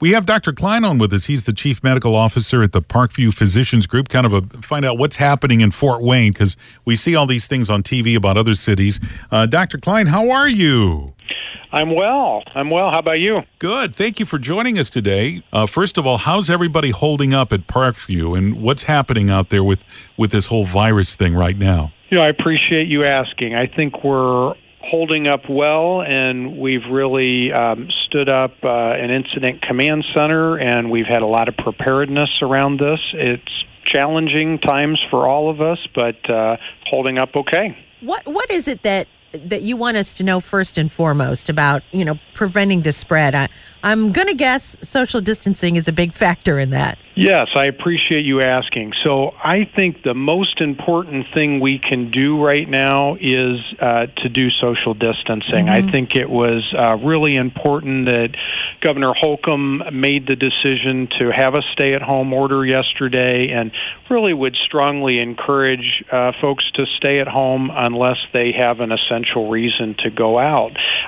We have Dr. Klein on with us. He's the Chief Medical Officer at the Parkview Physicians Group. Find out what's happening in Fort Wayne, because we see all these things on TV about other cities. Dr. Klein, how are you? I'm well. How about you? Good. Thank you for joining us today. First of all, how's everybody holding up at Parkview, and what's happening out there with this whole virus thing right now? I appreciate you asking. I think we're holding up well, and we've really stood up an incident command center, and we've had a lot of preparedness around this. It's challenging times for all of us, but holding up okay. What is it that you want us to know first and foremost about, preventing the spread? I'm going to guess social distancing is a big factor in that. Yes, I appreciate you asking. So I think the most important thing we can do right now is to do social distancing. I think it was really important that Governor Holcomb made the decision to have a stay-at-home order yesterday, and really would strongly encourage folks to stay at home unless they have an essential reason to go out.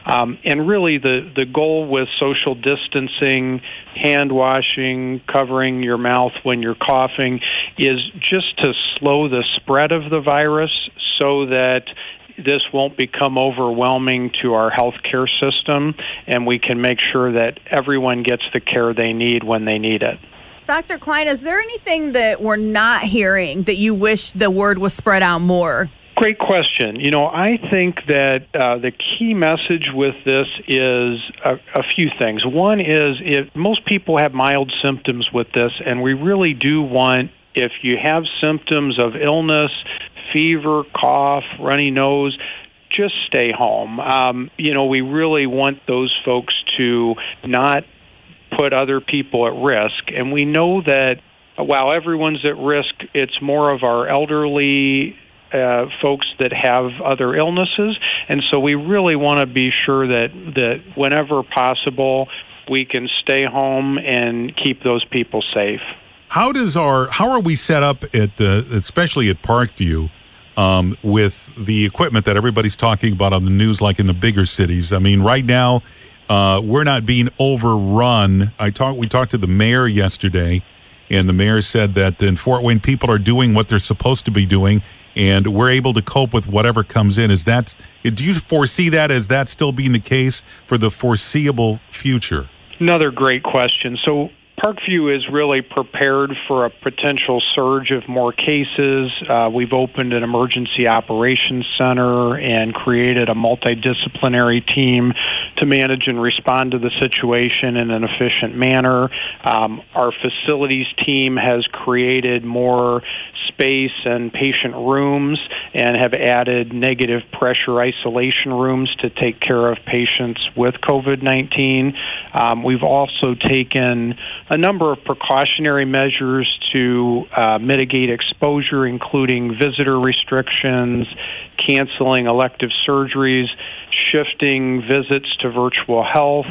And really the goal with social distancing, hand washing, covering your mouth when you're coughing, is just to slow the spread of the virus so that this won't become overwhelming to our healthcare system, and we can make sure that everyone gets the care they need when they need it. Dr. Klein, is there anything that we're not hearing that you wish the word was spread out more? Great question. I think that the key message with this is a few things. One is most people have mild symptoms with this, and we really do want, if you have symptoms of illness, fever, cough, runny nose, just stay home. We really want those folks to not put other people at risk. And we know that while everyone's at risk, it's more of our elderly folks that have other illnesses, and so we really want to be sure that whenever possible we can stay home and keep those people safe. How are we set up especially at Parkview, with the equipment that everybody's talking about on the news, like in the bigger cities? I mean, right now we're not being overrun. We talked to the mayor yesterday, and the mayor said that in Fort Wayne people are doing what they're supposed to be doing, and we're able to cope with whatever comes in. Do you foresee that as that still being the case for the foreseeable future? Another great question. So Parkview is really prepared for a potential surge of more cases. We've opened an emergency operations center and created a multidisciplinary team to manage and respond to the situation in an efficient manner. Our facilities team has created more space and patient rooms and have added negative pressure isolation rooms to take care of patients with COVID-19. We've also taken a number of precautionary measures to mitigate exposure, including visitor restrictions, canceling elective surgeries, shifting visits to virtual health.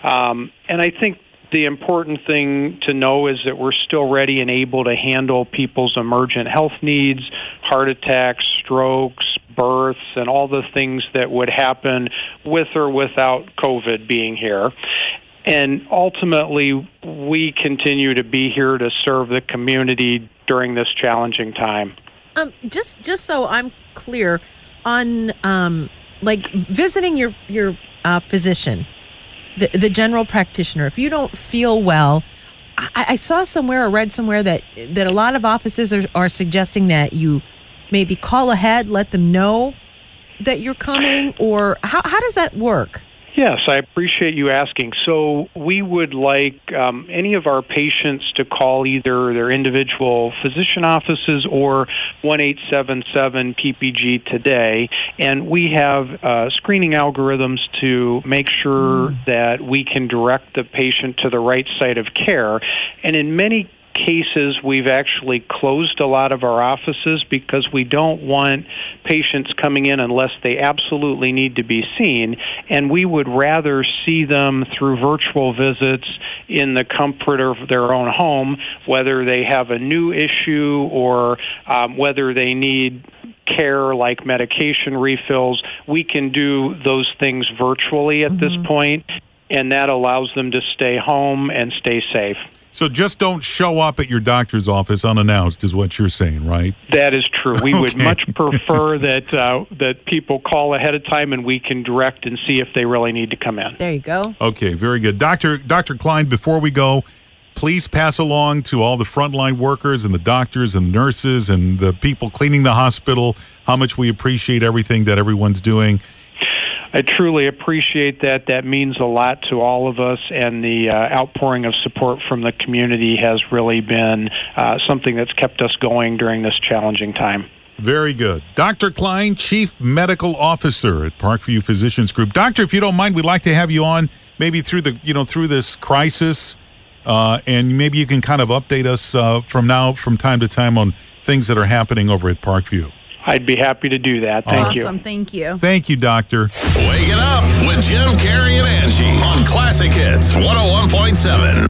And I think the important thing to know is that we're still ready and able to handle people's emergent health needs, heart attacks, strokes, births, and all the things that would happen with or without COVID being here. And ultimately, we continue to be here to serve the community during this challenging time. Just so I'm clear on, visiting your physician, the general practitioner. If you don't feel well, I saw somewhere or read somewhere that a lot of offices are suggesting that you maybe call ahead, let them know that you're coming, or how does that work? Yes, I appreciate you asking. So we would like any of our patients to call either their individual physician offices or 1-877-PPG today, and we have screening algorithms to make sure that we can direct the patient to the right site of care. And in many cases, we've actually closed a lot of our offices because we don't want patients coming in unless they absolutely need to be seen, and we would rather see them through virtual visits in the comfort of their own home, whether they have a new issue or whether they need care like medication refills. We can do those things virtually at this point. and that allows them to stay home and stay safe. So just don't show up at your doctor's office unannounced is what you're saying, right? That is true. We would Okay. much prefer that people call ahead of time and we can direct and see if they really need to come in. There you go. Okay, very good. Dr. Klein, before we go, please pass along to all the frontline workers and the doctors and nurses and the people cleaning the hospital how much we appreciate everything that everyone's doing. I truly appreciate that. That means a lot to all of us, and the outpouring of support from the community has really been something that's kept us going during this challenging time. Very good. Dr. Klein, Chief Medical Officer at Parkview Physicians Group. Doctor, if you don't mind, we'd like to have you on maybe through this crisis, and maybe you can kind of update us from time to time on things that are happening over at Parkview. I'd be happy to do that. Thank you. Awesome. Thank you. Thank you, Doctor. Wake it up with Jim, Carrie, and Angie on Classic Hits 101.7.